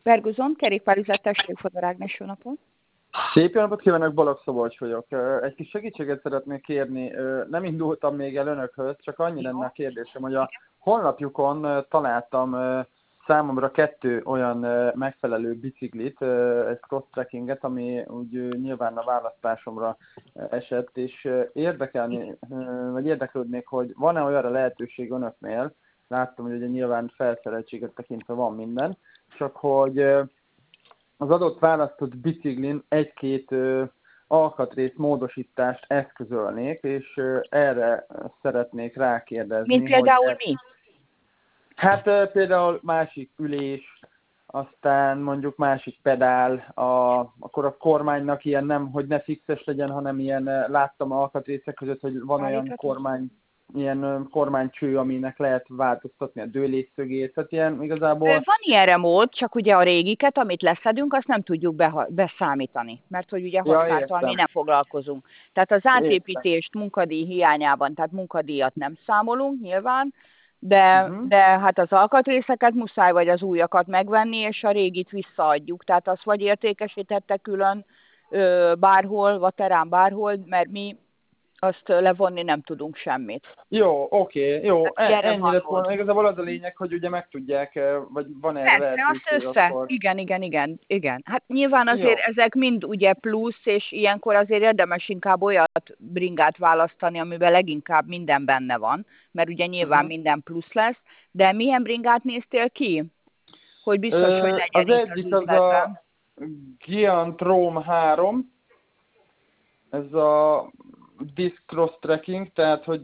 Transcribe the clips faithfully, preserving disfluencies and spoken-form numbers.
Bergozon, kerékpárüzlet Tessékfodor Ágnes, jó napot! Szép jó napot kívánok, Balogh Szabolcs vagyok. Egy kis segítséget szeretnék kérni. Nem indultam még el önökhöz, csak annyi lenne a kérdésem, hogy a honlapjukon találtam számomra kettő olyan megfelelő biciklit, egy cross-trekkinget, ami úgy nyilván a választásomra esett, és érdekelni, vagy érdeklődnék, hogy van-e olyanra lehetőség önöknél, láttam, hogy ugye nyilván felszereltséget tekintve van minden, csak hogy az adott választott biciklin egy-két alkatrész módosítást eszközölnék, és erre szeretnék rákérdezni. Mint például hogy mi? Hát például másik ülés, aztán mondjuk másik pedál, a, akkor a kormánynak ilyen nem, hogy ne fixes legyen, hanem ilyen, láttam alkatrészek között, hogy van olyan kormány, ilyen kormánycső, aminek lehet változtatni a dőlésszögét, tehát ilyen igazából... Van ilyen remót, csak ugye a régiket, amit leszedünk, azt nem tudjuk be, beszámítani, mert hogy ugye használtal ja, mi nem foglalkozunk. Tehát az átépítést munkadíj hiányában, tehát munkadíjat nem számolunk nyilván, de, uh-huh. de hát az alkatrészeket muszáj vagy az újakat megvenni, és a régit visszaadjuk. Tehát azt vagy értékesítette külön ö, bárhol, vaterán bárhol, mert mi azt levonni nem tudunk semmit. Jó, oké, okay, jó. Hát Ennyi lett volna. Igazából az a lényeg, hogy ugye megtudják, vagy van erre Persze, lehetőség, azt össze. akkor... Igen, igen, igen, igen. Hát nyilván azért jó. ezek mind ugye plusz, és ilyenkor azért érdemes inkább olyat bringát választani, amiben leginkább minden benne van, mert ugye nyilván uh-huh. minden plusz lesz. De milyen bringát néztél ki? Hogy biztos, Ö, hogy legyen az itt egyik az az a Giantrom három, ez a Disc Cross Trekking, tehát hogy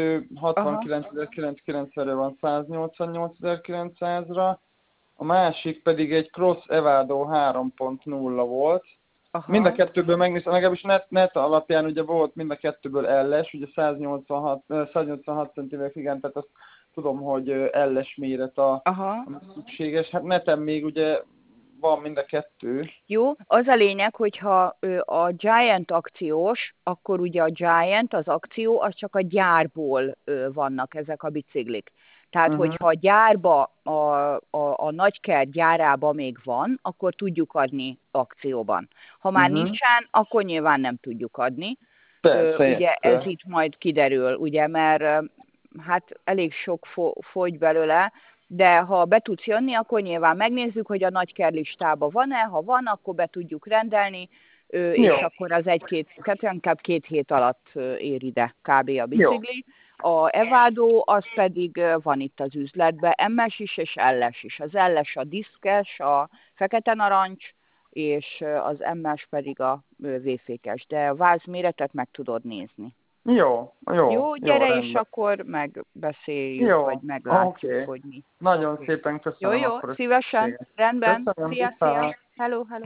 kétszázhatvankilencezer-kilencszázkilencvenre van száznyolcvannyolcezer-kilencszázra, a másik pedig egy Cross Evado három pont nulla volt. Aha. Mind a kettőből megnéztem, legalábbis net, net alapján ugye volt mind a kettőből elles, ugye száznyolcvanhat centiméter, igen, tehát azt tudom, hogy elles méret a, a szükséges. Hát neten még ugye van mind a kettő. Jó, az a lényeg, hogyha a Giant akciós, akkor ugye a Giant, az akció, az csak a gyárból vannak ezek a biciklik. Tehát, uh-huh. hogyha a gyárba, a, a, a nagykert gyárába még van, akkor tudjuk adni akcióban. Ha már uh-huh. nincsen, akkor nyilván nem tudjuk adni. Persze, ugye ez itt majd kiderül, ugye, mert hát elég sok fo- fogy belőle, de ha be tudsz jönni, akkor nyilván megnézzük, hogy a nagyker listában van-e, ha van, akkor be tudjuk rendelni, és Jó. akkor az egy-két, tehát inkább két hét alatt ér ide kb. A bicikli. Jó. A Evado, az pedig van itt az üzletben, em es is és elles is. Az elles a diszkes, a fekete narancs, és az em es pedig a véfékes, de a váz méretet meg tudod nézni. Jó, jó. Jó, gyere jó, és akkor megbeszéljük, jó, vagy meglátjuk, okay. hogy mi. Nagyon szépen köszönöm. Jó, jó, akkor szívesen, rendben. Köszönöm, Szia, szia. Hello, hello.